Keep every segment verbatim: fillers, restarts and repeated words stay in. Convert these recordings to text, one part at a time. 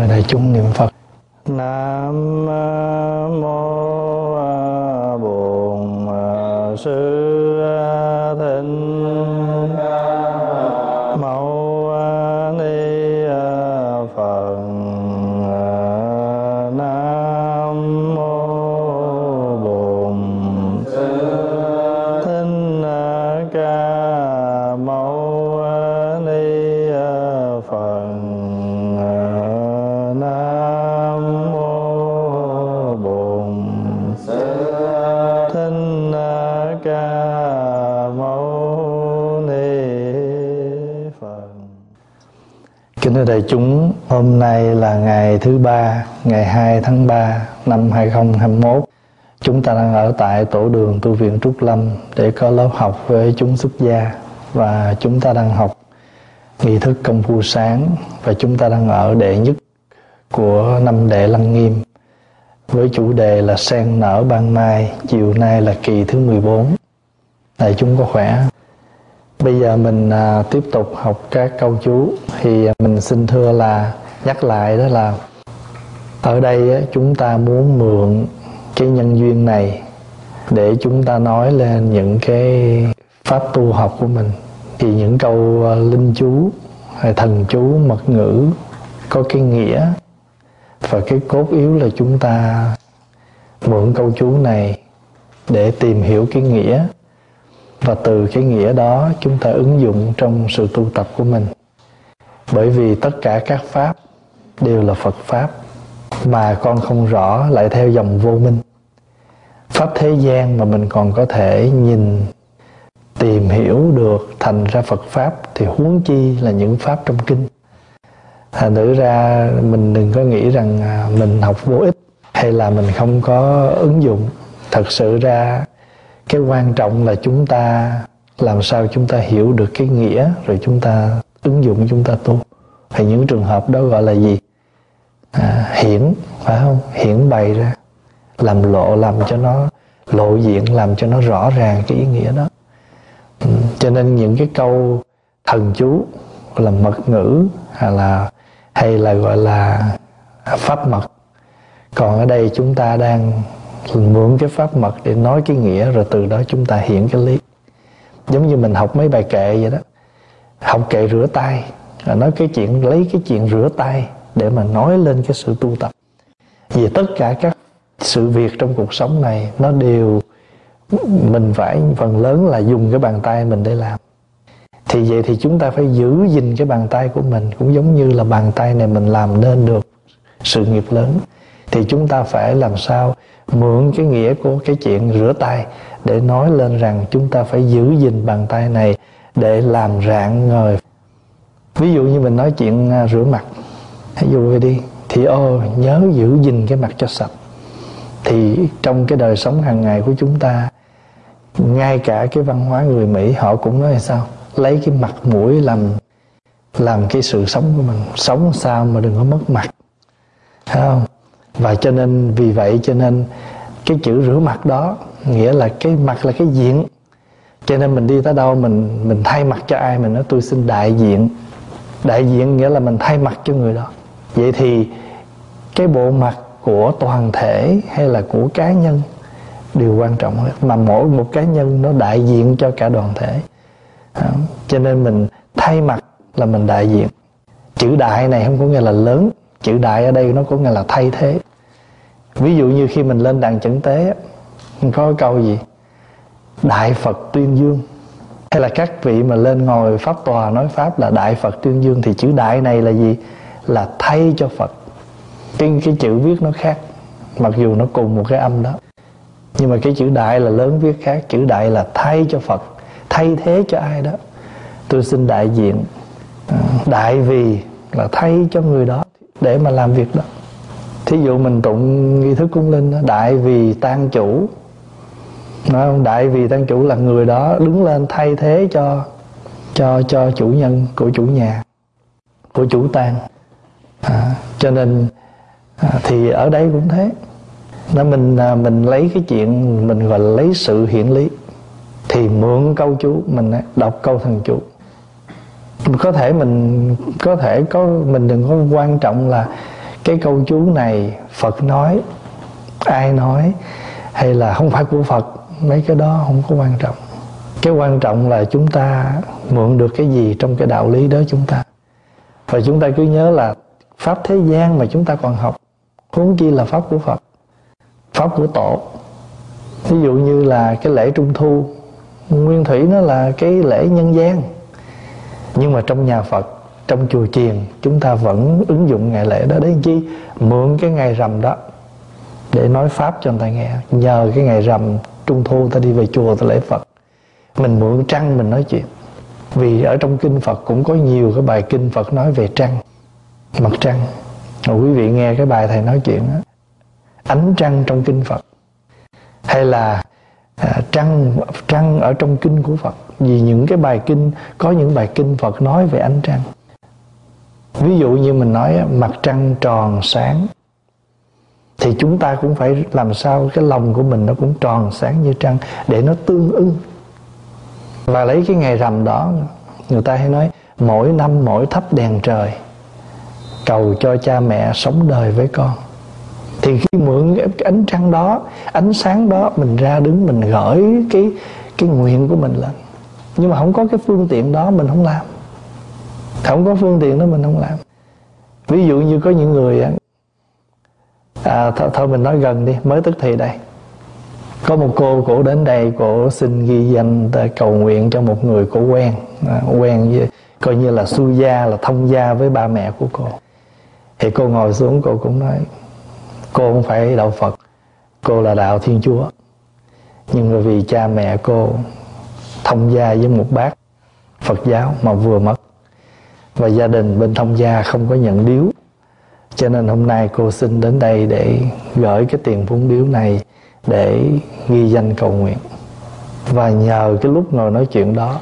Mời đại chúng niệm Phật. Nam mô Bổn Sư Thích Mâu Ni Phật. Nam mô Bổn Sư Thích Ca Mâu Ni Phật. Nam mô Bổn Sư Thích Ca Mâu Ni Phật. Kính thưa đại chúng, hôm nay là ngày thứ ba, ngày hai tháng ba năm hai không hai mốt. Chúng ta đang ở tại tổ đường tu viện Trúc Lâm để có lớp học với chúng xuất gia, và chúng ta đang học nghi thức công phu sáng, và chúng ta đang ở đệ nhất của năm đệ Lăng Nghiêm với chủ đề là sen nở ban mai. Chiều nay là kỳ thứ mười bốn. Đại chúng có khỏe? Bây giờ mình à, tiếp tục học các câu chú. Thì mình xin thưa là nhắc lại đó là ở đây á, chúng ta muốn mượn cái nhân duyên này để chúng ta nói lên những cái pháp tu học của mình. Thì những câu à, linh chú hay thần chú mật ngữ có cái nghĩa, và cái cốt yếu là chúng ta mượn câu chú này để tìm hiểu cái nghĩa, và từ cái nghĩa đó chúng ta ứng dụng trong sự tu tập của mình. Bởi vì tất cả các pháp đều là Phật pháp, mà con không rõ lại theo dòng vô minh. Pháp thế gian mà mình còn có thể nhìn, tìm hiểu được thành ra Phật pháp, thì huống chi là những pháp trong kinh. Thành thử ra mình đừng có nghĩ rằng mình học vô ích hay là mình không có ứng dụng. Thật sự ra cái quan trọng là chúng ta làm sao chúng ta hiểu được cái nghĩa, rồi chúng ta ứng dụng, chúng ta tu. Thì những trường hợp đó gọi là gì? À, hiển, phải không? Hiển bày ra, làm lộ, làm cho nó lộ diện, làm cho nó rõ ràng cái ý nghĩa đó. Ừ, cho nên những cái câu thần chú là mật ngữ, hay là hay là gọi là pháp mật. Còn ở đây chúng ta đang mượn cái pháp mật để nói cái nghĩa, rồi từ đó chúng ta hiện cái lý. Giống như mình học mấy bài kệ vậy đó. Học kệ rửa tay, nói cái chuyện, lấy cái chuyện rửa tay để mà nói lên cái sự tu tập. Vì tất cả các sự việc trong cuộc sống này nó đều, mình phải phần lớn là dùng cái bàn tay mình để làm. Thì vậy thì chúng ta phải giữ gìn cái bàn tay của mình, cũng giống như là bàn tay này mình làm nên được sự nghiệp lớn. Thì chúng ta phải làm sao mượn cái nghĩa của cái chuyện rửa tay để nói lên rằng chúng ta phải giữ gìn bàn tay này để làm rạng ngời. Ví dụ như mình nói chuyện rửa mặt, ví dụ vậy đi, thì ô nhớ giữ gìn cái mặt cho sạch. Thì trong cái đời sống hàng ngày của chúng ta, ngay cả cái văn hóa người Mỹ họ cũng nói là sao? Lấy cái mặt mũi làm làm cái sự sống của mình. Sống sao mà đừng có mất mặt, thấy không? Và cho nên vì vậy cho nên cái chữ rửa mặt đó nghĩa là cái mặt là cái diện. Cho nên mình đi tới đâu mình mình thay mặt cho ai, mình nói tôi xin đại diện. Đại diện nghĩa là mình thay mặt cho người đó. Vậy thì cái bộ mặt của toàn thể hay là của cá nhân đều quan trọng hết, mà mỗi một cá nhân nó đại diện cho cả đoàn thể. Đó. Cho nên mình thay mặt là mình đại diện. Chữ đại này không có nghĩa là lớn, chữ đại ở đây nó có nghĩa là thay thế. Ví dụ như khi mình lên đàn chẩn tế, mình có cái câu gì? Đại Phật tuyên dương. Hay là các vị mà lên ngồi pháp tòa nói pháp là Đại Phật tuyên dương, thì chữ đại này là gì? Là thay cho Phật. Cái, cái chữ viết nó khác, mặc dù nó cùng một cái âm đó, nhưng mà cái chữ đại là lớn viết khác. Chữ đại là thay cho Phật, thay thế cho ai đó. Tôi xin đại diện. Đại vì là thay cho người đó để mà làm việc đó. Thí dụ mình tụng nghi thức cúng linh đó, đại vì tang chủ, nói không? Đại vì tang chủ là người đó đứng lên thay thế cho cho cho chủ nhân của chủ nhà, của chủ tang. À, cho nên à, thì ở đây cũng thế. Đó, mình à, mình lấy cái chuyện mình gọi là lấy sự hiển lý, thì mượn câu chú mình đọc câu thần chú. Có thể mình có thể có mình đừng có quan trọng là cái câu chú này Phật nói, ai nói, hay là không phải của Phật, mấy cái đó không có quan trọng. Cái quan trọng là chúng ta mượn được cái gì trong cái đạo lý đó chúng ta. Và chúng ta cứ nhớ là pháp thế gian mà chúng ta còn học, huống chi là pháp của Phật, pháp của Tổ. Ví dụ như là cái lễ Trung Thu, nguyên thủy nó là cái lễ nhân gian, nhưng mà trong nhà Phật, trong chùa chiền, chúng ta vẫn ứng dụng ngày lễ đó. Để làm chi? Mượn cái ngày rằm đó để nói pháp cho người ta nghe. Nhờ cái ngày rằm Trung Thu ta đi về chùa ta lễ Phật, mình mượn trăng mình nói chuyện. Vì ở trong kinh Phật cũng có nhiều cái bài kinh Phật nói về trăng, mặt trăng. Rồi quý vị nghe cái bài thầy nói chuyện đó, ánh trăng trong kinh Phật, hay là à, trăng trăng ở trong kinh của Phật. Vì những cái bài kinh, có những bài kinh Phật nói về ánh trăng. Ví dụ như mình nói mặt trăng tròn sáng, thì chúng ta cũng phải làm sao cái lòng của mình nó cũng tròn sáng như trăng, để nó tương ưng. Và lấy cái ngày rằm đó, người ta hay nói mỗi năm mỗi thắp đèn trời, cầu cho cha mẹ sống đời với con. Thì khi mượn cái ánh trăng đó, ánh sáng đó, mình ra đứng mình gửi cái, cái nguyện của mình lên. Nhưng mà không có cái phương tiện đó mình không làm. Không có phương tiện đó mình không làm. Ví dụ như có những người à, th- Thôi mình nói gần đi, mới tức thì đây. Có một cô, cổ đến đây, cổ xin ghi danh cầu nguyện cho một người cổ quen, à, quen với, coi như là xuôi gia, là thông gia với ba mẹ của cô. Thì cô ngồi xuống, cô cũng nói cô không phải đạo Phật, cô là đạo Thiên Chúa. Nhưng mà vì cha mẹ cô thông gia với một bác Phật giáo mà vừa mất, và gia đình bên thông gia không có nhận điếu, cho nên hôm nay cô xin đến đây để gửi cái tiền vốn điếu này để ghi danh cầu nguyện. Và nhờ cái lúc ngồi nói chuyện đó,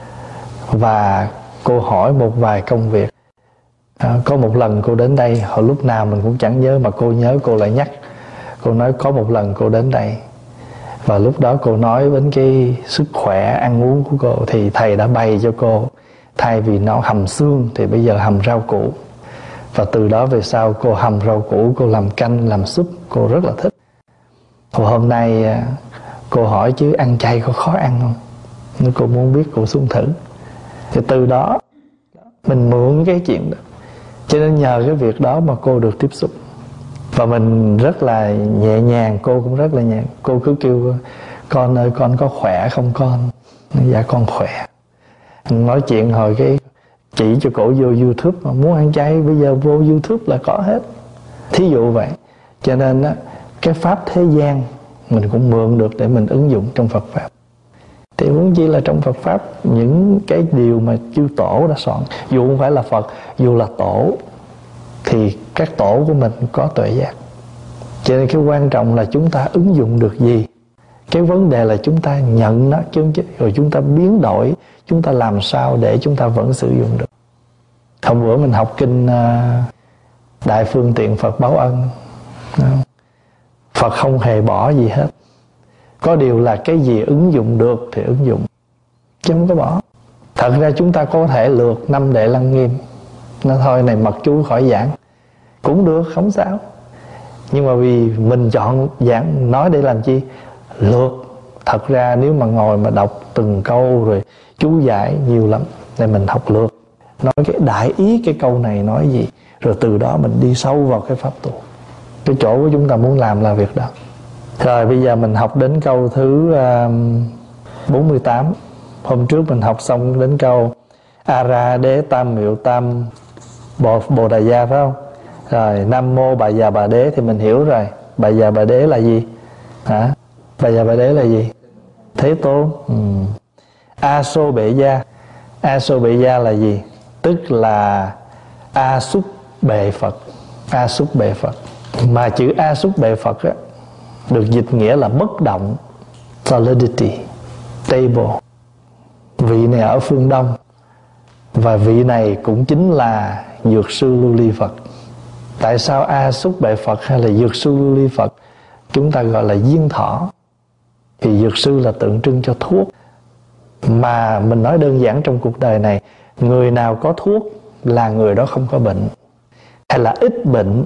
và cô hỏi một vài công việc. À, có một lần cô đến đây, hồi lúc nào mình cũng chẳng nhớ, mà cô nhớ cô lại nhắc. Cô nói có một lần cô đến đây, và lúc đó cô nói đến cái sức khỏe ăn uống của cô, thì thầy đã bày cho cô, thay vì nó hầm xương thì bây giờ hầm rau củ. Và từ đó về sau cô hầm rau củ, cô làm canh, làm súp, cô rất là thích. Và hôm nay cô hỏi chứ ăn chay có khó ăn không? Nếu cô muốn biết, cô xuống thử. Thì từ đó mình mượn cái chuyện đó, cho nên nhờ cái việc đó mà cô được tiếp xúc. Và mình rất là nhẹ nhàng, cô cũng rất là nhẹ. Cô cứ kêu con ơi, con có khỏe không con? Dạ con khỏe. Nói chuyện hồi cái chỉ cho cổ vô YouTube, mà muốn ăn chay bây giờ vô YouTube là có hết. Thí dụ vậy. Cho nên á, cái pháp thế gian mình cũng mượn được để mình ứng dụng trong Phật Pháp. Thì huống chi là trong Phật Pháp, những cái điều mà chư Tổ đã soạn, dù không phải là Phật, dù là Tổ, thì các Tổ của mình có tuệ giác. Cho nên cái quan trọng là chúng ta ứng dụng được gì. Cái vấn đề là chúng ta nhận nó, chứ rồi chúng ta biến đổi, chúng ta làm sao để chúng ta vẫn sử dụng được. Hôm bữa mình học kinh uh, Đại Phương Tiện Phật Báo Ân. Phật không hề bỏ gì hết. Có điều là cái gì ứng dụng được thì ứng dụng, chứ không có bỏ. Thật ra chúng ta có thể lược năm Đệ Lăng Nghiêm, nó thôi này mật chú khỏi giảng, cũng được, không sao. Nhưng mà vì mình chọn giảng nói để làm chi? Lược. Thật ra nếu mà ngồi mà đọc từng câu rồi chú giải nhiều lắm, nên mình học lược, nói cái đại ý cái câu này nói gì, rồi từ đó mình đi sâu vào cái pháp tu. Cái chỗ của chúng ta muốn làm là việc đó. Rồi bây giờ mình học đến câu thứ uh, bốn mươi tám. Hôm trước mình học xong đến câu A Ra Đế Tam Miệu Tam Bồ, Bồ Đà Gia, phải không? Rồi Nam Mô Bà Già Bà Đế thì mình hiểu rồi. Bà Già Bà Đế là gì? Hả? Bà Già Bà Đế là gì? Thế Tôn. ừ. A Sô Bệ Gia. A Sô Bệ Gia là gì? Tức là A Xúc Bệ Phật. A Xúc Bệ Phật. Mà chữ A Xúc Bệ Phật á, được dịch nghĩa là bất động, solidity, stable. Vị này ở phương Đông, và vị này cũng chính là Dược Sư Lưu Ly Phật. Tại sao A Xúc Bệ Phật hay là Dược Sư Lưu Ly Phật chúng ta gọi là diên thọ? Thì dược sư là tượng trưng cho thuốc. Mà mình nói đơn giản, trong cuộc đời này, người nào có thuốc là người đó không có bệnh, hay là ít bệnh,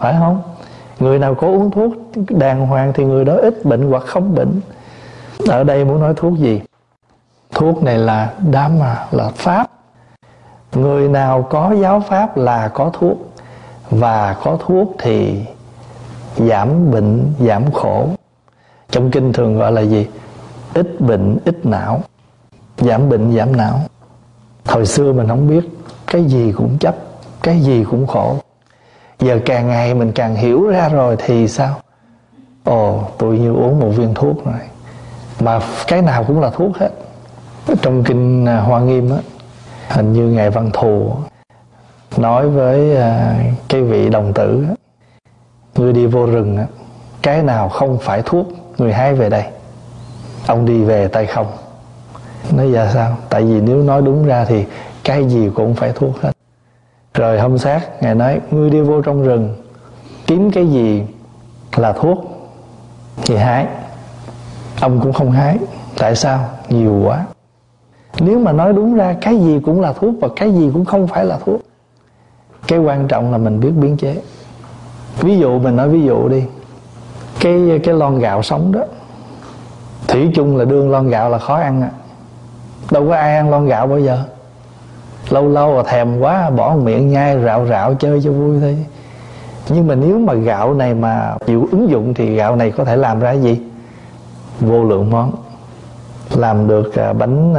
phải không? Người nào có uống thuốc đàng hoàng thì người đó ít bệnh hoặc không bệnh. Ở đây muốn nói thuốc gì? Thuốc này là Dhamma, là Pháp. Người nào có giáo Pháp là có thuốc. Và có thuốc thì giảm bệnh, giảm khổ. Trong kinh thường gọi là gì? Ít bệnh, ít não. Giảm bệnh, giảm não. Hồi xưa mình không biết, cái gì cũng chấp, cái gì cũng khổ. Giờ càng ngày mình càng hiểu ra rồi thì sao? Ồ, tôi như uống một viên thuốc rồi. Mà cái nào cũng là thuốc hết. Trong kinh Hoa Nghiêm á, hình như Ngài Văn Thù nói với cái vị đồng tử á, người đi vô rừng á, cái nào không phải thuốc người hái về đây. Ông đi về tay không. Nói giờ sao? Tại vì nếu nói đúng ra thì cái gì cũng phải thuốc hết. Rồi hôm sát Ngài nói, ngươi đi vô trong rừng kiếm cái gì là thuốc thì hái. Ông cũng không hái. Tại sao? Nhiều quá. Nếu mà nói đúng ra cái gì cũng là thuốc và cái gì cũng không phải là thuốc. Cái quan trọng là mình biết biến chế. Ví dụ mình nói ví dụ đi, Cái cái lon gạo sống đó, thủy chung là đương lon gạo là khó ăn à. Đâu có ai ăn lon gạo bao giờ. Lâu lâu là thèm quá bỏ miệng nhai rạo rạo chơi cho vui thôi. Nhưng mà nếu mà gạo này mà chịu ứng dụng thì gạo này có thể làm ra cái gì? Vô lượng món. Làm được bánh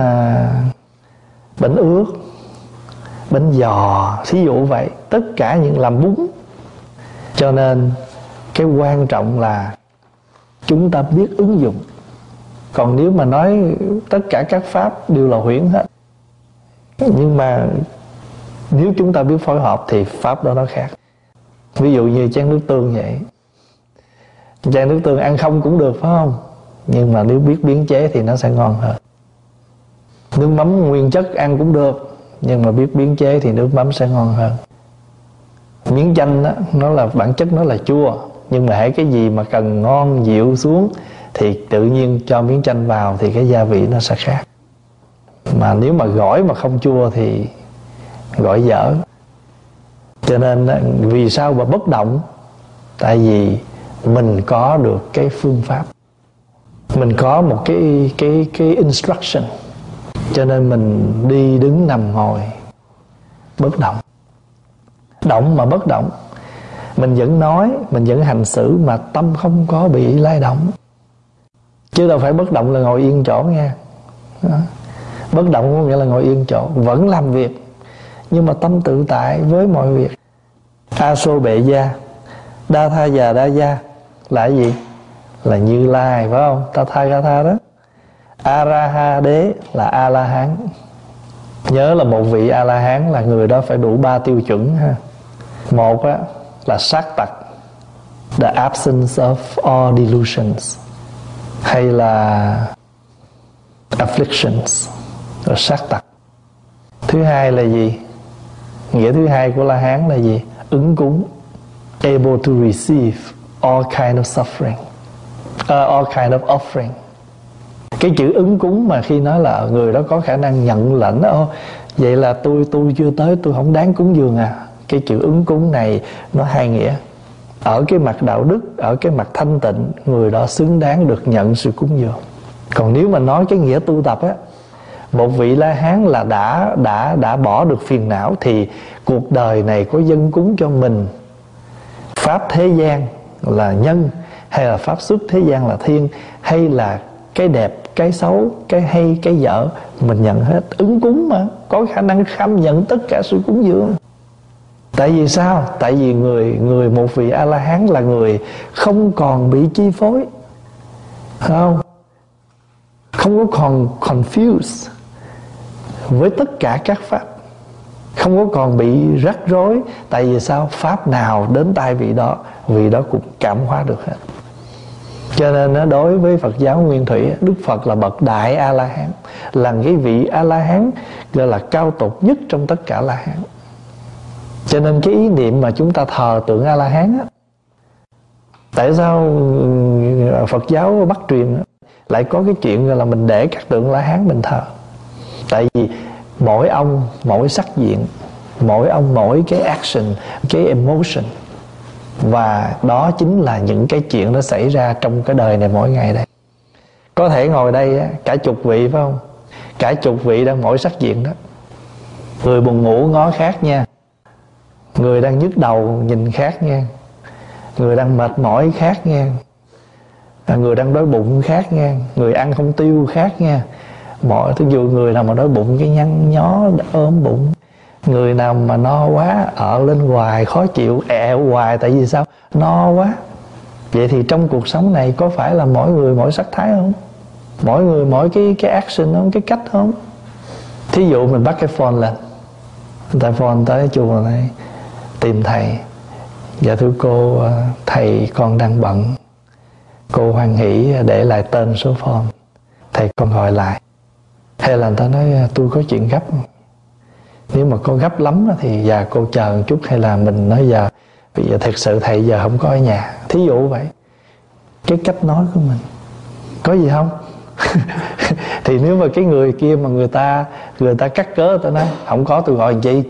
bánh ướt, bánh giò, thí dụ vậy. Tất cả những làm bún. Cho nên cái quan trọng là chúng ta biết ứng dụng. Còn nếu mà nói tất cả các pháp đều là huyễn hết. Nhưng mà nếu chúng ta biết phối hợp thì pháp đó nó khác. Ví dụ như chén nước tương vậy. Chén nước tương ăn không cũng được phải không? Nhưng mà nếu biết biến chế thì nó sẽ ngon hơn. Nước mắm nguyên chất ăn cũng được, nhưng mà biết biến chế thì nước mắm sẽ ngon hơn. Miếng chanh đó, nó là bản chất nó là chua, nhưng mà hễ cái gì mà cần ngon dịu xuống thì tự nhiên cho miếng chanh vào thì cái gia vị nó sẽ khác. Mà nếu mà gỏi mà không chua thì gỏi dở. Cho nên vì sao mà bất động? Tại vì mình có được cái phương pháp, mình có một cái cái cái instruction, cho nên mình đi đứng nằm ngồi bất động. Động mà bất động, mình vẫn nói, mình vẫn hành xử mà tâm không có bị lay động. Chứ đâu phải bất động là ngồi yên chỗ nha. Đó. Bất động có nghĩa là ngồi yên chỗ, vẫn làm việc, nhưng mà tâm tự tại với mọi việc. Aso bệ gia, đa tha già đa gia là cái gì? Là Như Lai, phải không? Tathagata đó. Araha đế là A-la-hán. Nhớ là một vị A-la-hán là người đó phải đủ ba tiêu chuẩn ha. Một á, là sát tặc, the absence of all delusions, hay là afflictions, rồi sát tặc. Thứ hai là gì? Nghĩa thứ hai của La-hán là gì? Ứng cúng, able to receive all kind of suffering, uh, all kind of offering. Cái chữ ứng cúng mà khi nói là người đó có khả năng nhận lãnh, oh, vậy là tôi tôi chưa tới, tôi không đáng cúng dường à. Cái chữ ứng cúng này nó hai nghĩa. Ở cái mặt đạo đức, ở cái mặt thanh tịnh, người đó xứng đáng được nhận sự cúng dường. Còn nếu mà nói cái nghĩa tu tập á, một vị La-hán là đã đã đã bỏ được phiền não thì cuộc đời này có dâng cúng cho mình pháp thế gian là nhân, hay là pháp xuất thế gian là thiên, hay là cái đẹp, cái xấu, cái hay, cái dở, mình nhận hết. Ứng cúng mà, có khả năng kham nhận tất cả sự cúng dường. Tại vì sao? Tại vì người người một vị A-la-hán là người không còn bị chi phối, không không có còn confused với tất cả các pháp, không có còn bị rắc rối. Tại vì sao? Pháp nào đến tai vị đó, vị đó cũng cảm hóa được hết. Cho nên đối với Phật giáo Nguyên Thủy, Đức Phật là bậc đại A-la-hán, là cái vị A-la-hán gọi là cao tột nhất trong tất cả La-hán. Cho nên cái ý niệm mà chúng ta thờ tượng A-la-hán á, tại sao Phật giáo Bắc truyền á, lại có cái chuyện là mình để các tượng La-hán mình thờ? Tại vì mỗi ông mỗi sắc diện, mỗi ông mỗi cái action, cái emotion. Và đó chính là những cái chuyện nó xảy ra trong cái đời này mỗi ngày đây. Có thể ngồi đây á, cả chục vị phải không? Cả chục vị đang mỗi sắc diện đó. Người buồn ngủ ngó khác nha, người đang nhức đầu nhìn khác nha, người đang mệt mỏi khác nha, người đang đói bụng khác nha, người ăn không tiêu khác nha. Mọi thứ, dụ người nào mà đói bụng cái nhăn nhó ốm bụng, người nào mà no quá ở lên hoài khó chịu ẹo hoài. Tại vì sao? No quá. Vậy thì trong cuộc sống này có phải là mỗi người mỗi sắc thái không? Mỗi người mỗi cái cái action không, cái cách không? Thí dụ mình bắt cái phone lên, người ta phone tới chùa này tìm thầy. Dạ thưa cô, thầy con đang bận. Cô hoan hỷ để lại tên số phone, thầy con gọi lại. Hay là người ta nói tôi có chuyện gấp, nếu mà có gấp lắm thì giờ cô chờ một chút. Hay là mình nói giờ bây giờ thật sự thầy giờ không có ở nhà. Thí dụ vậy. Cái cách nói của mình có gì không? Thì nếu mà cái người kia mà người ta người ta cắt cớ, ta nói không có tôi gọi làm chi.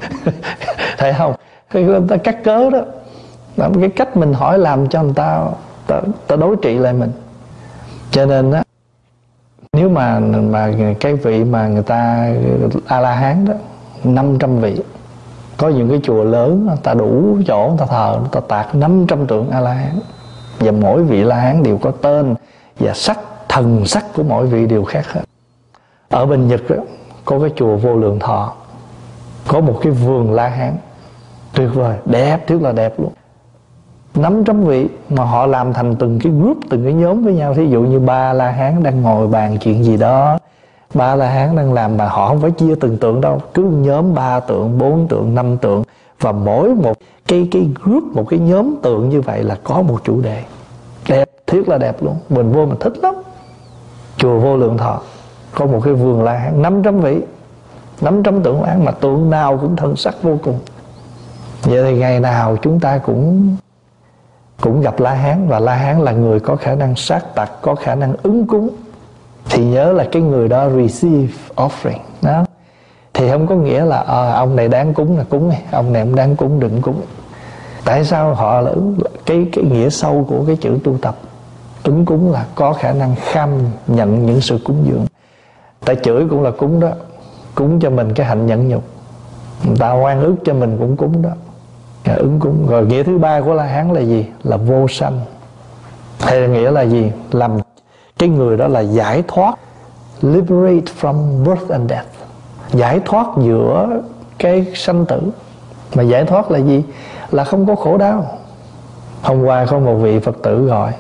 Thấy không? Người ta cắt cớ đó. Đó, cái cách mình hỏi làm cho người ta ta, ta đối trị lại mình. Cho nên á, nếu mà mà cái vị mà người ta A-la-hán đó, năm trăm vị. Có những cái chùa lớn người ta đủ chỗ người ta thờ, người ta tạc năm trăm tượng A-la-hán. Và mỗi vị La-hán đều có tên và sắc, thần sắc của mỗi vị đều khác hết. Ở bên Nhật đó, có cái chùa Vô Lượng Thọ, có một cái vườn La-hán tuyệt vời, đẹp, rất là đẹp luôn. Năm trăm vị mà họ làm thành từng cái group, từng cái nhóm với nhau. Thí dụ như ba La-hán đang ngồi bàn chuyện gì đó, ba La-hán đang làm, mà họ không phải chia từng tượng đâu, cứ nhóm ba tượng, bốn tượng, năm tượng. Và mỗi một cái cái group, một cái nhóm tượng như vậy là có một chủ đề đẹp, thiết là đẹp luôn. Mình vô mình thích lắm. Chùa Vô Lượng Thọ có một cái vườn La-hán năm trăm vị, năm trăm tượng La-hán, mà tượng nào cũng thân sắc vô cùng. Vậy thì ngày nào chúng ta cũng cũng gặp La-hán. Và La-hán là người có khả năng sát tặc, có khả năng ứng cúng. Thì nhớ là cái người đó receive offering đó. Thì không có nghĩa là à, ông này đáng cúng là cúng, ông này không đáng cúng đừng cúng. Tại sao họ là ứng? Cái, cái nghĩa sâu của cái chữ tu tập ứng cúng là có khả năng kham nhận những sự cúng dường. Tại chửi cũng là cúng đó, cúng cho mình cái hạnh nhẫn nhục. Người ta oan ức cho mình cũng cúng đó, ứng cúng. Rồi nghĩa thứ ba của La-hán là gì? Là vô sanh. Hay là nghĩa là gì? Làm cái người đó là giải thoát, liberate from birth and death, giải thoát giữa cái sanh tử. Mà giải thoát là gì? Là không có khổ đau. Hôm qua có một vị Phật tử gọi,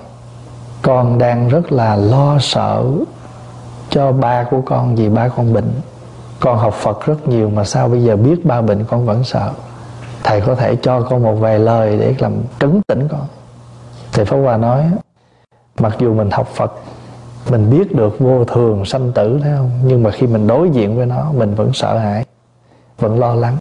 con đang rất là lo sợ cho ba của con vì ba con bệnh. Con học Phật rất nhiều mà sao bây giờ biết ba bệnh con vẫn sợ. Thầy có thể cho con một vài lời để làm trấn tĩnh con. Thì Pháp Hòa nói, mặc dù mình học Phật, mình biết được vô thường sanh tử, thấy không? Nhưng mà khi mình đối diện với nó, mình vẫn sợ hãi, vẫn lo lắng.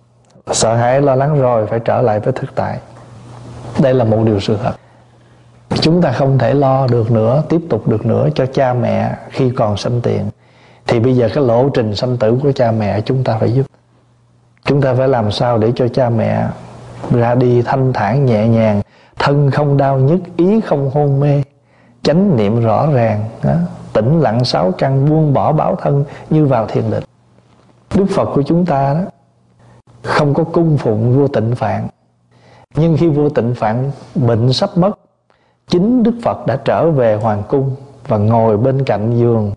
Sợ hãi, lo lắng rồi phải trở lại với thực tại. Đây là một điều sự thật. Chúng ta không thể lo được nữa, tiếp tục được nữa cho cha mẹ khi còn sanh tiền. Thì bây giờ cái lộ trình sanh tử của cha mẹ chúng ta phải giúp. Chúng ta phải làm sao để cho cha mẹ ra đi thanh thản nhẹ nhàng, thân không đau nhức, ý không hôn mê, chánh niệm rõ ràng đó, tĩnh lặng sáu căn, buông bỏ báo thân như vào thiền định. Đức Phật của chúng ta đó không có cung phụng vua Tịnh Phạn. Nhưng khi vua Tịnh Phạn bệnh sắp mất, chính Đức Phật đã trở về hoàng cung và ngồi bên cạnh giường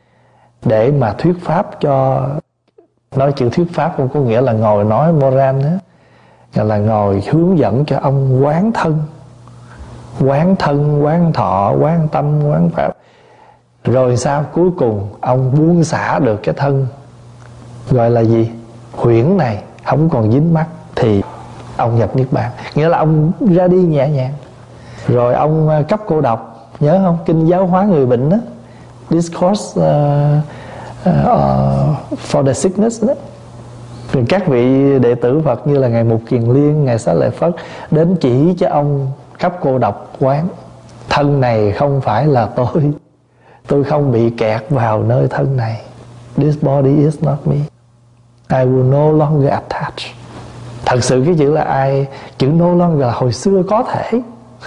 để mà thuyết pháp cho. Nói chữ thuyết pháp không có nghĩa là ngồi nói moral nữa, là ngồi hướng dẫn cho ông quán thân, quán thân, quán thọ, quán tâm, quán pháp. Rồi sao? Cuối cùng ông buông xả được cái thân, gọi là gì? Huyễn này, không còn dính mắc, thì ông nhập Niết Bàn. Nghĩa là ông ra đi nhẹ nhàng. Rồi ông cấp cô độc, nhớ không? Kinh giáo hóa người bệnh đó, Discourse uh, uh, for the sickness đó. Rồi các vị đệ tử Phật như là Ngài Mục Kiền Liên, Ngài Xá Lợi Phất đến chỉ cho ông cấp cô độc quán. Thân này không phải là tôi, tôi không bị kẹt vào nơi thân này. This body is not me, I will no longer attach. Thật sự cái chữ là ai, chữ no longer là hồi xưa có thể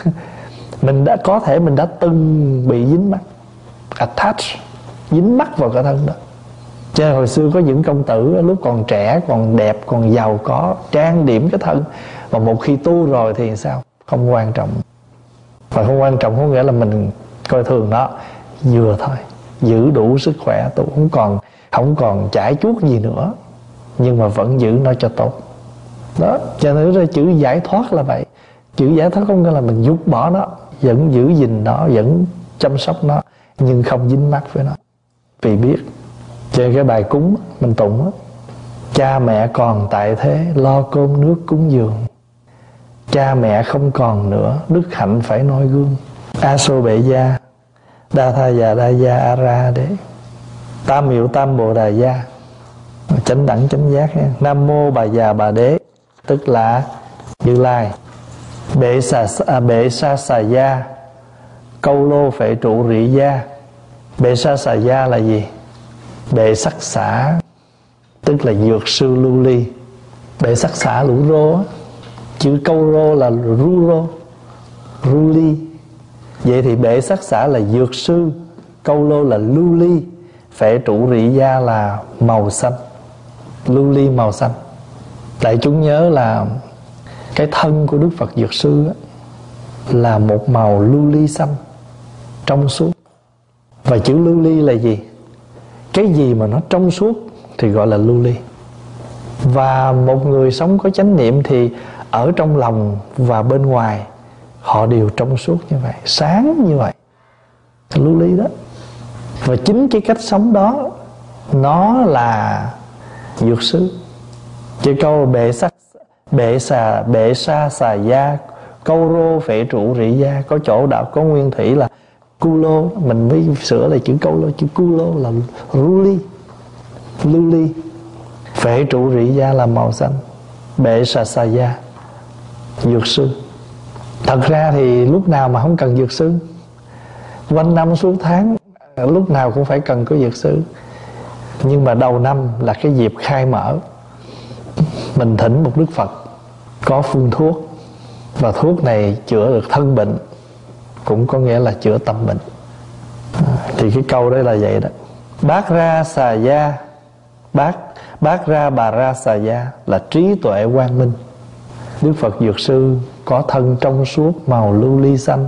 mình đã có thể mình đã từng bị dính mắc, attach, dính mắc vào cái thân đó. Cho nên hồi xưa có những công tử lúc còn trẻ, còn đẹp, còn giàu có, trang điểm cái thân, và một khi tu rồi thì sao? Không quan trọng. Và không quan trọng có nghĩa là mình coi thường nó, vừa thôi, giữ đủ sức khỏe, tu không còn không còn chải chuốt gì nữa, nhưng mà vẫn giữ nó cho tốt. Đó, cho nên ra chữ giải thoát là vậy. Chữ giải thoát không nghĩa là mình vứt bỏ nó, vẫn giữ gìn nó, vẫn chăm sóc nó, nhưng không dính mắc với nó, vì biết. Cho nên cái bài cúng mình tụng á: cha mẹ còn tại thế, lo cơm nước cúng dường. Cha mẹ không còn nữa, đức hạnh phải noi gương. Aso bệ gia, đa tha già đa gia a ra đế, tam hiệu tam bồ đà gia, chánh đẳng chánh giác nha. Nam mô bà già bà đế, tức là Như Lai. Bệ sa à, bệ sa xà gia, câu lô phệ trụ rị gia. Bệ sa xà gia là gì? Bệ sắc xả, tức là dược sư lưu ly. Bệ sắc xả lũ rô, chữ câu rô là ru rô, ru ly. Vậy thì bệ sắc xả là dược sư, câu lô là lưu ly, phệ trụ rị gia là màu xanh, lưu ly màu xanh. Đại chúng nhớ là cái thân của Đức Phật Dược Sư là một màu lưu ly xanh, trong suốt. Và chữ lưu ly là gì? Cái gì mà nó trong suốt thì gọi là lưu ly. Và một người sống có chánh niệm thì ở trong lòng và bên ngoài họ đều trong suốt như vậy, sáng như vậy, lưu ly đó. Và chính cái cách sống đó nó là dược sư. Chỉ câu bệ sắc bệ xà bệ sa xà gia, câu rô phệ trụ rị gia. Có chỗ đạo có nguyên thủy là cu lô, mình mới sửa lại chữ câu lô, chữ cu lô là ru ly, lưu ly. Phệ trụ rị gia là màu xanh, bệ xà xà gia, dược sư. Thật ra thì lúc nào mà không cần dược sư? Quanh năm suốt tháng lúc nào cũng phải cần có dược sư. Nhưng mà đầu năm là cái dịp khai mở, mình thỉnh một Đức Phật có phương thuốc, và thuốc này chữa được thân bệnh, cũng có nghĩa là chữa tâm bệnh. Thì cái câu đó là vậy đó. Bát ra xà gia, bát bát ra bà ra xà gia là trí tuệ quang minh. Đức Phật Dược Sư có thân trong suốt màu lưu ly xanh,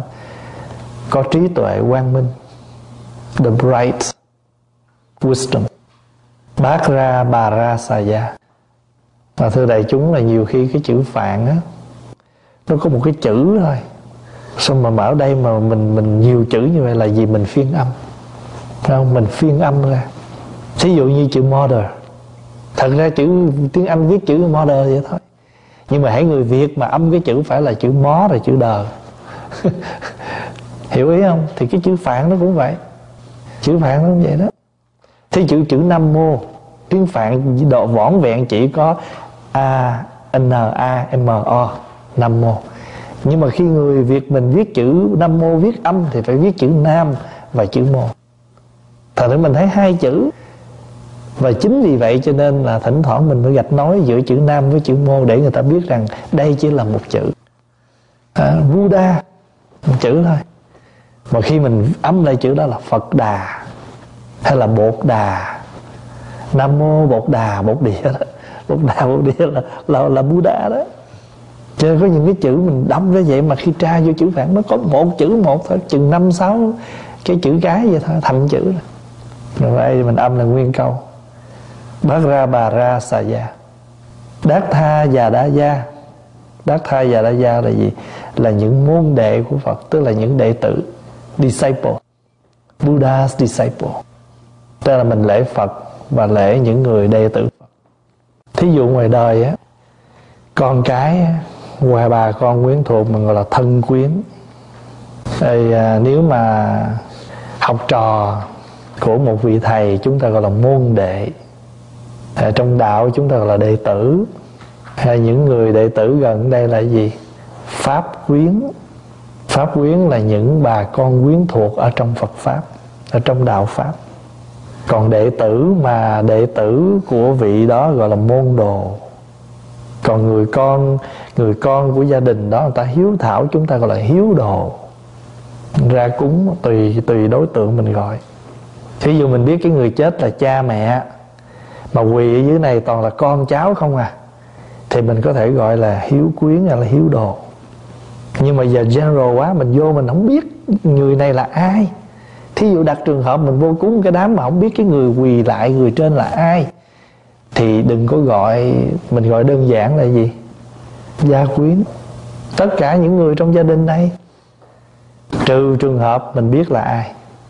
có trí tuệ quang minh, the bright wisdom. Bát ra bà ra xà gia. Mà thưa đại chúng là nhiều khi cái chữ Phạn á, nó có một cái chữ thôi, xong mà mở đây mà mình mình nhiều chữ như vậy là vì mình phiên âm, phải không? Mình phiên âm ra. Thí dụ như chữ mother, thật ra chữ tiếng Anh viết chữ mother vậy thôi, nhưng mà hãy người Việt mà âm cái chữ phải là chữ mó rồi chữ đờ hiểu ý không? Thì cái chữ Phạn nó cũng vậy, chữ Phạn nó cũng vậy đó. Thế chữ chữ Nam Mô, tiếng Phạn độ vỏn vẹn chỉ có A N A M O, Nam Mô. Nhưng mà khi người Việt mình viết chữ Nam Mô viết âm thì phải viết chữ Nam và chữ Mô. Thật ra mình thấy hai chữ. Và chính vì vậy cho nên là thỉnh thoảng mình phải gạch nối giữa chữ Nam với chữ Mô, để người ta biết rằng đây chỉ là một chữ, à, Buddha, một chữ thôi. Mà khi mình âm lại chữ đó là Phật Đà hay là Bột Đà, Nam Mô Bột Đà Bột Địa đó. Bột Đà Bột Địa là, là, là Buddha đó. Cho nên có những cái chữ mình đâm ra vậy, mà khi tra vô chữ Phạn nó có một chữ một thôi, chừng năm sáu cái chữ cái vậy thôi thành chữ rồi. Rồi đây mình âm là nguyên câu. Bát ra bà ra xà gia, đát tha già đa gia. Đát tha già đa gia là gì? Là những môn đệ của Phật, tức là những đệ tử, disciple, Buddha's disciple. Tức là mình lễ Phật và lễ những người đệ tử Phật. Thí dụ ngoài đời á, con cái ngoài bà con quyến thuộc mình gọi là thân quyến. Thì à, nếu mà học trò của một vị thầy chúng ta gọi là môn đệ. À, trong đạo chúng ta gọi là đệ tử. Hay những người đệ tử gần đây là gì? Pháp quyến. Pháp quyến là những bà con quyến thuộc ở trong Phật Pháp, ở trong đạo Pháp. Còn đệ tử mà đệ tử của vị đó gọi là môn đồ. Còn người con người con của gia đình đó, người ta hiếu thảo, chúng ta gọi là hiếu đồ. Ra cúng tùy tùy đối tượng mình gọi. Thí dụ mình biết cái người chết là cha mẹ, mà quỳ ở dưới này toàn là con cháu không à, thì mình có thể gọi là hiếu quyến hay là hiếu đồ. Nhưng mà giờ general quá, mình vô mình không biết người này là ai. Thí dụ đặt trường hợp mình vô cúng cái đám mà không biết cái người quỳ lại, người trên là ai, thì đừng có gọi. Mình gọi đơn giản là gì? Gia quyến. Tất cả những người trong gia đình này, trừ trường hợp mình biết là ai.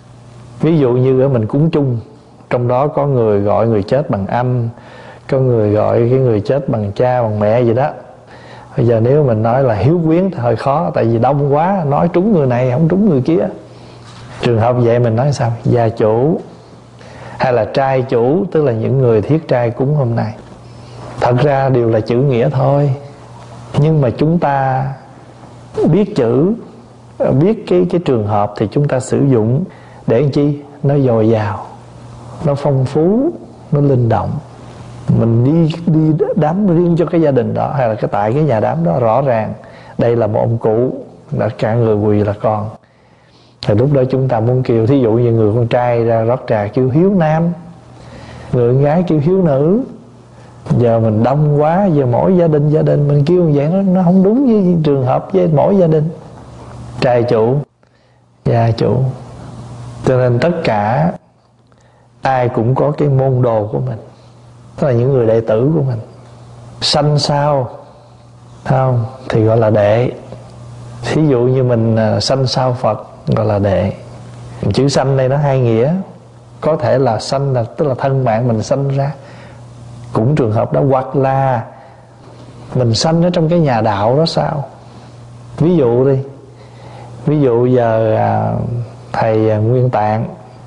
Ví dụ như ở mình cúng chung, trong đó có người gọi người chết bằng âm, có người gọi cái người chết bằng cha, bằng mẹ gì đó. Bây giờ nếu mình nói là hiếu quyến thì hơi khó, tại vì đông quá, nói trúng người này không trúng người kia. Trường hợp vậy mình nói sao? Gia chủ hay là trai chủ, tức là những người thiết trai cúng hôm nay. Thật ra đều là chữ nghĩa thôi, nhưng mà chúng ta biết chữ, biết cái cái trường hợp thì chúng ta sử dụng để làm chi? Nó dồi dào, nó phong phú, nó linh động. Mình đi đi đám riêng cho cái gia đình đó, hay là cái tại cái nhà đám đó, rõ ràng đây là một ông cụ, là cả người quỳ là con. Thì lúc đó chúng ta muốn kêu, thí dụ như người con trai ra rót trà kêu hiếu nam, người con gái kêu hiếu nữ. Giờ mình đông quá, giờ mỗi gia đình gia đình mình kêu như vậy, nó, nó không đúng với trường hợp với mỗi gia đình. Trai chủ, gia chủ. Cho nên tất cả ai cũng có cái môn đồ của mình, tức là những người đệ tử của mình. Sanh sao không thì gọi là đệ. Thí dụ như mình sanh sao Phật gọi là đệ. Chữ sanh đây nó hai nghĩa. Có thể là sanh là tức là thân mạng mình sanh ra, cũng trường hợp đó. Hoặc là mình sanh ở trong cái nhà đạo đó sao. Ví dụ đi, ví dụ giờ thầy Nguyên Tạng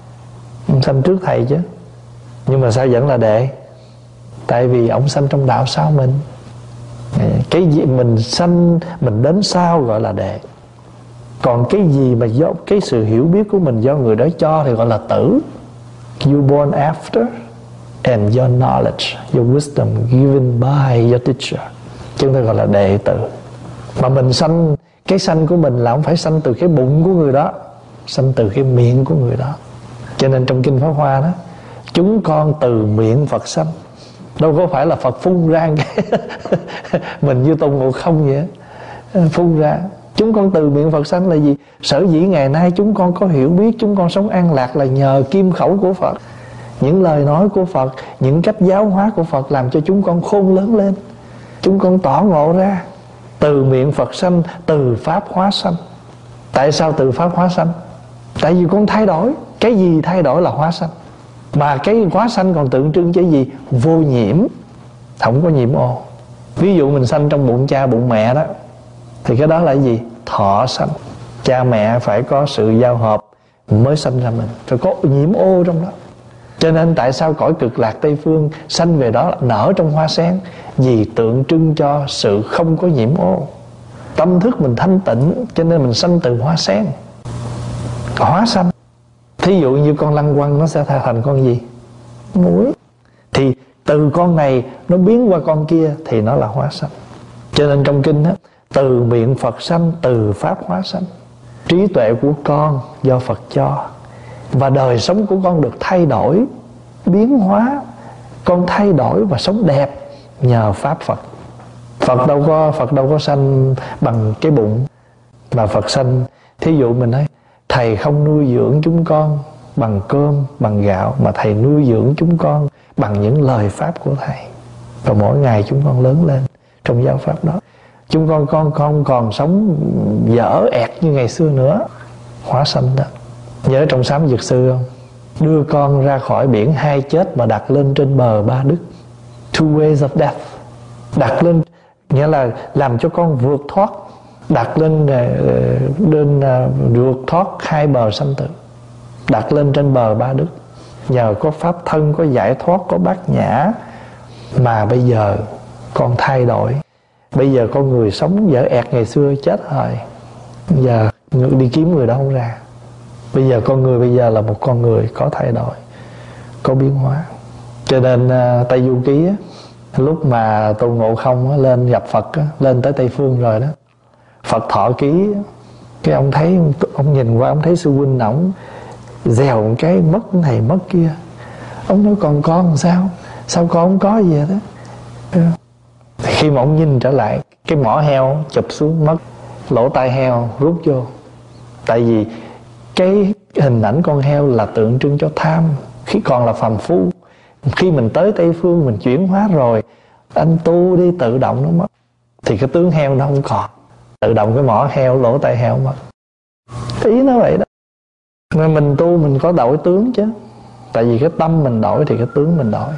sanh trước thầy chứ, nhưng mà sao vẫn là đệ? Tại vì ông sanh trong đạo sau mình. Cái gì mình sanh, mình đến sau gọi là đệ. Còn cái gì mà do cái sự hiểu biết của mình do người đó cho thì gọi là tử. You born after, and your knowledge, your wisdom given by your teacher, chúng ta gọi là đệ tử. Mà mình sanh, cái sanh của mình là không phải sanh từ cái bụng của người đó, sanh từ cái miệng của người đó. Cho nên trong Kinh Pháp Hoa đó, chúng con từ miệng Phật sanh. Đâu có phải là Phật phun ra cái mình như Tôn Ngộ Không vậy, phun ra. Chúng con từ miệng Phật sanh là gì? Sở dĩ ngày nay chúng con có hiểu biết, chúng con sống an lạc là nhờ kim khẩu của Phật. Những lời nói của Phật, những cách giáo hóa của Phật làm cho chúng con khôn lớn lên. Chúng con tỏ ngộ ra. Từ miệng Phật sanh, từ Pháp hóa sanh. Tại sao từ Pháp hóa sanh? Tại vì con thay đổi. Cái gì thay đổi là hóa sanh. Mà cái hóa sanh còn tượng trưng cho gì? Vô nhiễm, không có nhiễm ô. Ví dụ mình sanh trong bụng cha bụng mẹ đó, thì cái đó là cái gì? Thọ sanh. Cha mẹ phải có sự giao hợp mới sanh ra mình, phải có nhiễm ô trong đó. Cho nên tại sao cõi cực lạc Tây Phương sanh về đó nở trong hoa sen? Vì tượng trưng cho sự không có nhiễm ô. Tâm thức mình thanh tịnh, cho nên mình sanh từ hoa sen. Hóa sanh. Thí dụ như con lăng quăng nó sẽ thành con gì? Muối. Thì từ con này nó biến qua con kia thì nó là hóa sanh. Cho nên trong kinh đó, từ miệng Phật sanh, từ Pháp hóa sanh. Trí tuệ của con do Phật cho, và đời sống của con được thay đổi, biến hóa. Con thay đổi và sống đẹp nhờ Pháp Phật. Phật đâu có Phật đâu có sanh bằng cái bụng, mà Phật sanh. Thí dụ mình nói thầy không nuôi dưỡng chúng con bằng cơm, bằng gạo, mà thầy nuôi dưỡng chúng con bằng những lời Pháp của thầy. Và mỗi ngày chúng con lớn lên trong giáo Pháp đó. Chúng con con con còn sống dở ẹt như ngày xưa nữa. Hóa sanh đó. Nhớ trong Sám Dược Sư không? Đưa con ra khỏi biển hai chết mà đặt lên trên bờ ba đức. Two ways of death. Đặt lên, nghĩa là làm cho con vượt thoát. Đặt lên, lên vượt thoát hai bờ sanh tử. Đặt lên trên bờ ba đức. Nhờ có pháp thân, có giải thoát, có bát nhã, mà bây giờ con thay đổi. Bây giờ con người sống dở ẹt ngày xưa chết rồi, bây giờ đi kiếm người đó không ra. Bây giờ con người bây giờ là một con người có thay đổi, có biến hóa. Cho nên uh, Tây Du Ký á, Lúc mà Tôn Ngộ Không á, lên gặp Phật á, lên tới Tây Phương rồi đó, Phật thọ ký, cái ông thấy, ông nhìn qua ông thấy sư huynh ổng dèo một cái mất này mất kia. Ông nói còn con làm sao? Sao con không có gì hết đó. Khi mà ông nhìn trở lại, cái mỏ heo chụp xuống mất, lỗ tai heo rút vô. Tại vì cái hình ảnh con heo là tượng trưng cho tham. Khi còn là phàm phu, khi mình tới Tây Phương mình chuyển hóa rồi, anh tu đi tự động nó mất. Thì cái tướng heo nó không còn, tự động cái mỏ heo, lỗ tai heo mất. Ý nó vậy đó. Nên mình tu mình có đổi tướng chứ. Tại vì cái tâm mình đổi thì cái tướng mình đổi.